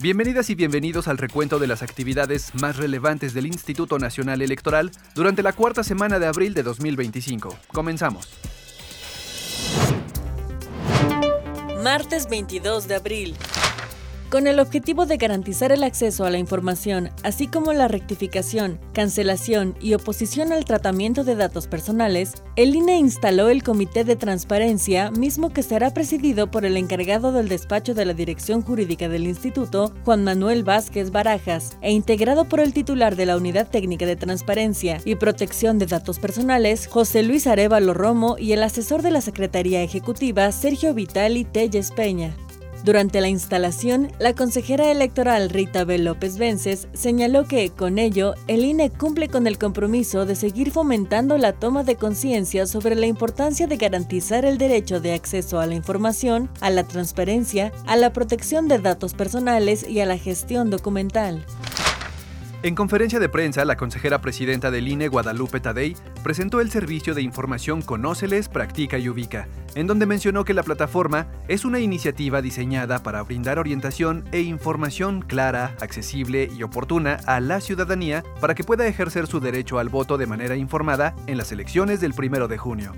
Bienvenidas y bienvenidos al recuento de las actividades más relevantes del Instituto Nacional Electoral durante la cuarta semana de abril de 2025. Comenzamos. Martes 22 de abril. Con el objetivo de garantizar el acceso a la información, así como la rectificación, cancelación y oposición al tratamiento de datos personales, el INE instaló el Comité de Transparencia, mismo que será presidido por el encargado del despacho de la Dirección Jurídica del Instituto, Juan Manuel Vázquez Barajas, e integrado por el titular de la Unidad Técnica de Transparencia y Protección de Datos Personales, José Luis Arévalo Romo, y el asesor de la Secretaría Ejecutiva, Sergio Vitali Telles Peña. Durante la instalación, la consejera electoral Rita B. López Vences señaló que, con ello, el INE cumple con el compromiso de seguir fomentando la toma de conciencia sobre la importancia de garantizar el derecho de acceso a la información, a la transparencia, a la protección de datos personales y a la gestión documental. En conferencia de prensa, la consejera presidenta del INE, Guadalupe Tadei, presentó el servicio de información Conóceles, Practica y Ubica, en donde mencionó que la plataforma es una iniciativa diseñada para brindar orientación e información clara, accesible y oportuna a la ciudadanía para que pueda ejercer su derecho al voto de manera informada en las elecciones del 1 de junio.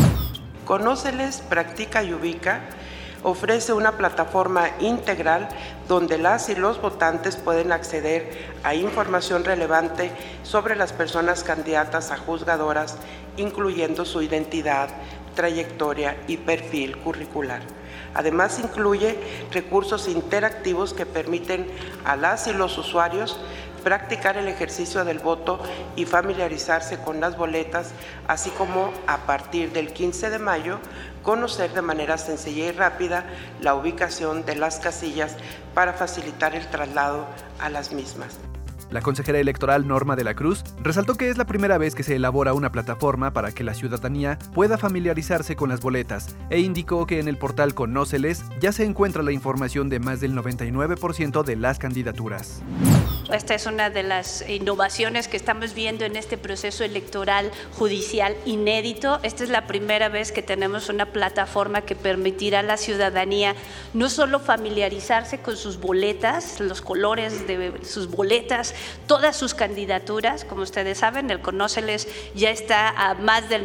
Conóceles, Practica y Ubica ofrece una plataforma integral donde las y los votantes pueden acceder a información relevante sobre las personas candidatas a juzgadoras, incluyendo su identidad, trayectoria y perfil curricular. Además, incluye recursos interactivos que permiten a las y los usuarios practicar el ejercicio del voto y familiarizarse con las boletas, así como a partir del 15 de mayo conocer de manera sencilla y rápida la ubicación de las casillas para facilitar el traslado a las mismas. La consejera electoral Norma de la Cruz resaltó que es la primera vez que se elabora una plataforma para que la ciudadanía pueda familiarizarse con las boletas e indicó que en el portal Conóceles ya se encuentra la información de más del 99% de las candidaturas. Esta es una de las innovaciones que estamos viendo en este proceso electoral judicial inédito. Esta es la primera vez que tenemos una plataforma que permitirá a la ciudadanía no solo familiarizarse con sus boletas, los colores de sus boletas, todas sus candidaturas. Como ustedes saben, el Conóceles ya está a más del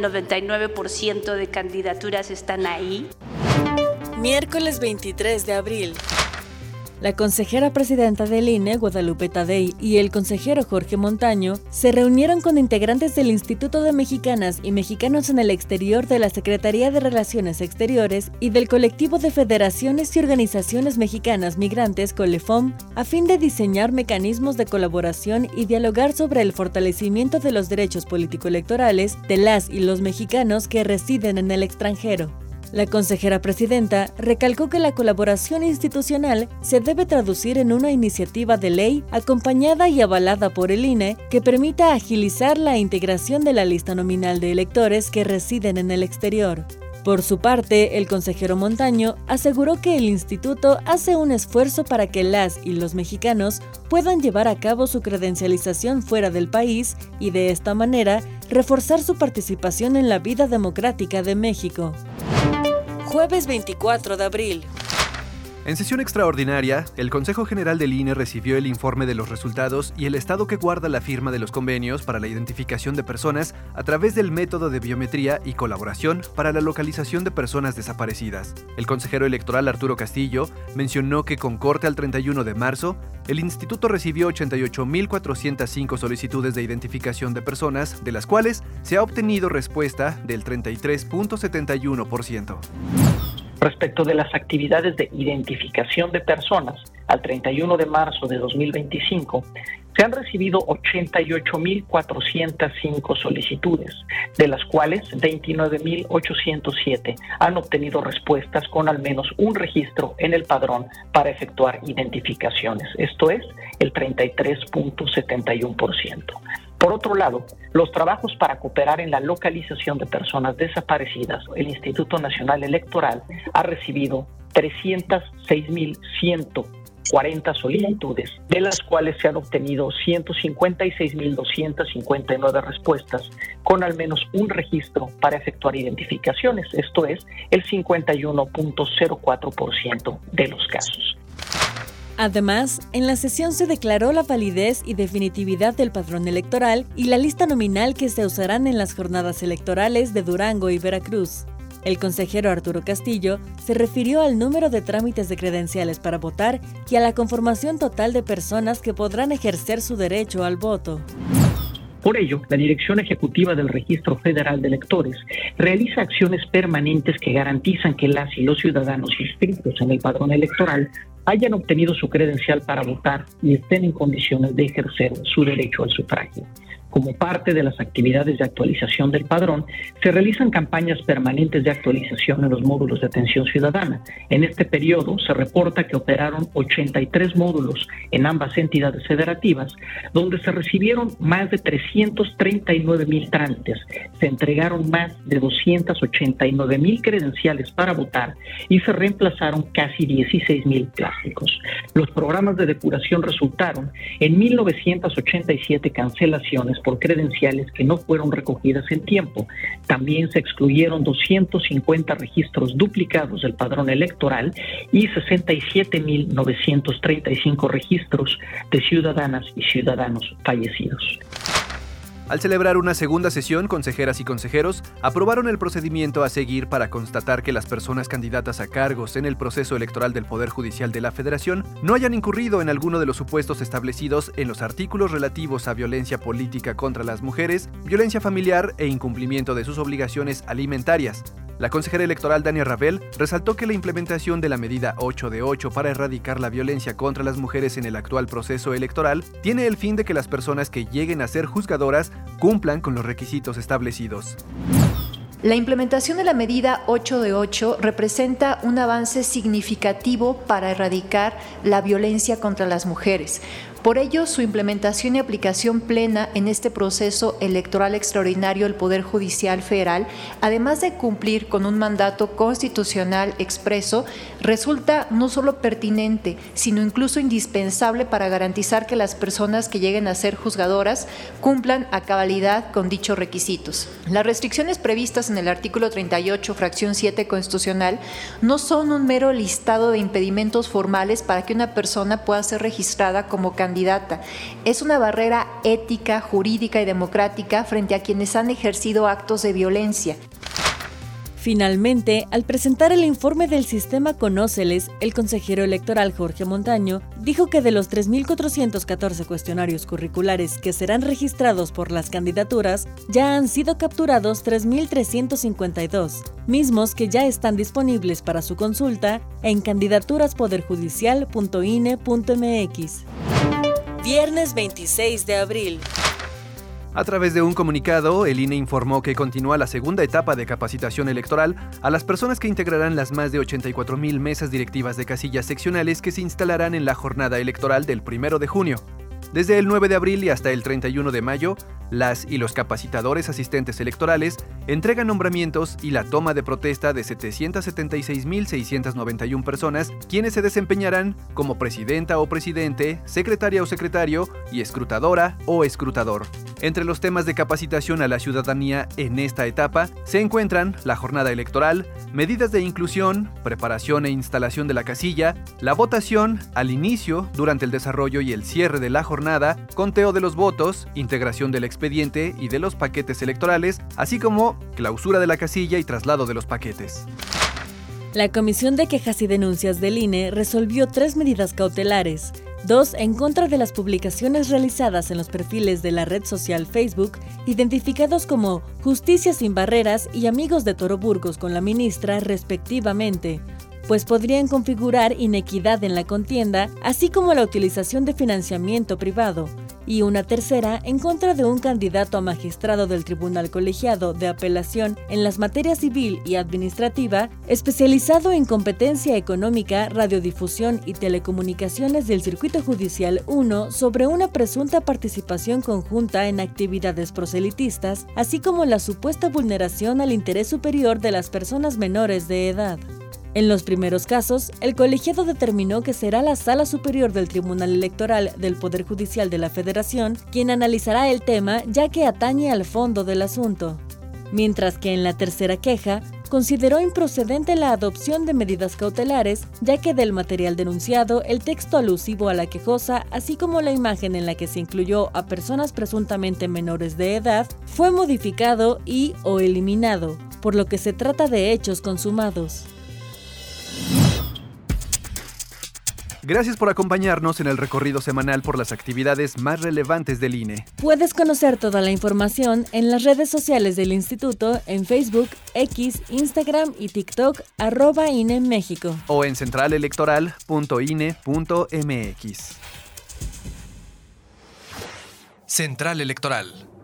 99% de candidaturas están ahí. Miércoles 23 de abril. La consejera presidenta del INE, Guadalupe Tadei, y el consejero Jorge Montaño se reunieron con integrantes del Instituto de Mexicanas y Mexicanos en el Exterior de la Secretaría de Relaciones Exteriores y del Colectivo de Federaciones y Organizaciones Mexicanas Migrantes, COLEFOM, a fin de diseñar mecanismos de colaboración y dialogar sobre el fortalecimiento de los derechos político-electorales de las y los mexicanos que residen en el extranjero. La consejera presidenta recalcó que la colaboración institucional se debe traducir en una iniciativa de ley acompañada y avalada por el INE que permita agilizar la integración de la lista nominal de electores que residen en el exterior. Por su parte, el consejero Montaño aseguró que el instituto hace un esfuerzo para que las y los mexicanos puedan llevar a cabo su credencialización fuera del país y de esta manera reforzar su participación en la vida democrática de México. Jueves 24 de abril. En sesión extraordinaria, el Consejo General del INE recibió el informe de los resultados y el estado que guarda la firma de los convenios para la identificación de personas a través del método de biometría y colaboración para la localización de personas desaparecidas. El consejero electoral Arturo Castillo mencionó que con corte al 31 de marzo, el instituto recibió 88.405 solicitudes de identificación de personas, de las cuales se ha obtenido respuesta del 33.71%. Respecto de las actividades de identificación de personas, al 31 de marzo de 2025, se han recibido 88.405 solicitudes, de las cuales 29.807 han obtenido respuestas con al menos un registro en el padrón para efectuar identificaciones, esto es, el 33.71%. Por otro lado, los trabajos para cooperar en la localización de personas desaparecidas, el Instituto Nacional Electoral ha recibido 306.140 solicitudes, de las cuales se han obtenido 156.259 respuestas con al menos un registro para efectuar identificaciones, esto es, el 51.04% de los casos. Además, en la sesión se declaró la validez y definitividad del padrón electoral y la lista nominal que se usarán en las jornadas electorales de Durango y Veracruz. El consejero Arturo Castillo se refirió al número de trámites de credenciales para votar y a la conformación total de personas que podrán ejercer su derecho al voto. Por ello, la Dirección Ejecutiva del Registro Federal de Electores realiza acciones permanentes que garantizan que las y los ciudadanos inscritos en el padrón electoral hayan obtenido su credencial para votar y estén en condiciones de ejercer su derecho al sufragio. Como parte de las actividades de actualización del padrón, se realizan campañas permanentes de actualización en los módulos de atención ciudadana. En este periodo se reporta que operaron 83 módulos en ambas entidades federativas, donde se recibieron más de 339,000 trámites, se entregaron más de 289,000 credenciales para votar y se reemplazaron casi 16,000 plásticos. Los programas de depuración resultaron en 1,987 cancelaciones por credenciales que no fueron recogidas en tiempo. También se excluyeron 250 registros duplicados del padrón electoral y 67,935 registros de ciudadanas y ciudadanos fallecidos. Al celebrar una segunda sesión, consejeras y consejeros aprobaron el procedimiento a seguir para constatar que las personas candidatas a cargos en el proceso electoral del Poder Judicial de la Federación no hayan incurrido en alguno de los supuestos establecidos en los artículos relativos a violencia política contra las mujeres, violencia familiar e incumplimiento de sus obligaciones alimentarias. La consejera electoral Dania Rabel resaltó que la implementación de la medida 8 de 8 para erradicar la violencia contra las mujeres en el actual proceso electoral tiene el fin de que las personas que lleguen a ser juzgadoras cumplan con los requisitos establecidos. La implementación de la medida 8 de 8 representa un avance significativo para erradicar la violencia contra las mujeres. Por ello, su implementación y aplicación plena en este proceso electoral extraordinario del Poder Judicial Federal, además de cumplir con un mandato constitucional expreso, resulta no solo pertinente, sino incluso indispensable para garantizar que las personas que lleguen a ser juzgadoras cumplan a cabalidad con dichos requisitos. Las restricciones previstas en el artículo 38, fracción 7 constitucional, no son un mero listado de impedimentos formales para que una persona pueda ser registrada como candidata. Es una barrera ética, jurídica y democrática frente a quienes han ejercido actos de violencia. Finalmente, al presentar el informe del sistema Conóceles, el consejero electoral Jorge Montaño dijo que de los 3,414 cuestionarios curriculares que serán registrados por las candidaturas, ya han sido capturados 3,352, mismos que ya están disponibles para su consulta en candidaturaspoderjudicial.ine.mx. Viernes 26 de abril. A través de un comunicado, el INE informó que continúa la segunda etapa de capacitación electoral a las personas que integrarán las más de 84,000 mesas directivas de casillas seccionales que se instalarán en la jornada electoral del 1 de junio. Desde el 9 de abril y hasta el 31 de mayo, las y los capacitadores asistentes electorales entregan nombramientos y la toma de protesta de 776,691 personas, quienes se desempeñarán como presidenta o presidente, secretaria o secretario y escrutadora o escrutador. Entre los temas de capacitación a la ciudadanía en esta etapa se encuentran la jornada electoral, medidas de inclusión, preparación e instalación de la casilla, la votación al inicio, durante el desarrollo y el cierre de la jornada, conteo de los votos, integración del expediente y de los paquetes electorales, así como clausura de la casilla y traslado de los paquetes. La Comisión de Quejas y Denuncias del INE resolvió 3 medidas cautelares, 2 en contra de las publicaciones realizadas en los perfiles de la red social Facebook, identificados como Justicia Sin Barreras y Amigos de Toro Burgos con la ministra, respectivamente, pues podrían configurar inequidad en la contienda, así como la utilización de financiamiento privado, y una tercera en contra de un candidato a magistrado del Tribunal Colegiado de Apelación en las materias civil y administrativa, especializado en competencia económica, radiodifusión y telecomunicaciones del Circuito Judicial 1 sobre una presunta participación conjunta en actividades proselitistas, así como la supuesta vulneración al interés superior de las personas menores de edad. En los primeros casos, el colegiado determinó que será la Sala Superior del Tribunal Electoral del Poder Judicial de la Federación quien analizará el tema, ya que atañe al fondo del asunto. Mientras que en la tercera queja, consideró improcedente la adopción de medidas cautelares, ya que del material denunciado, el texto alusivo a la quejosa, así como la imagen en la que se incluyó a personas presuntamente menores de edad, fue modificado y o eliminado, por lo que se trata de hechos consumados. Gracias por acompañarnos en el recorrido semanal por las actividades más relevantes del INE. Puedes conocer toda la información en las redes sociales del Instituto en Facebook, X, Instagram y TikTok @INE México. O en centralelectoral.ine.mx. Central Electoral.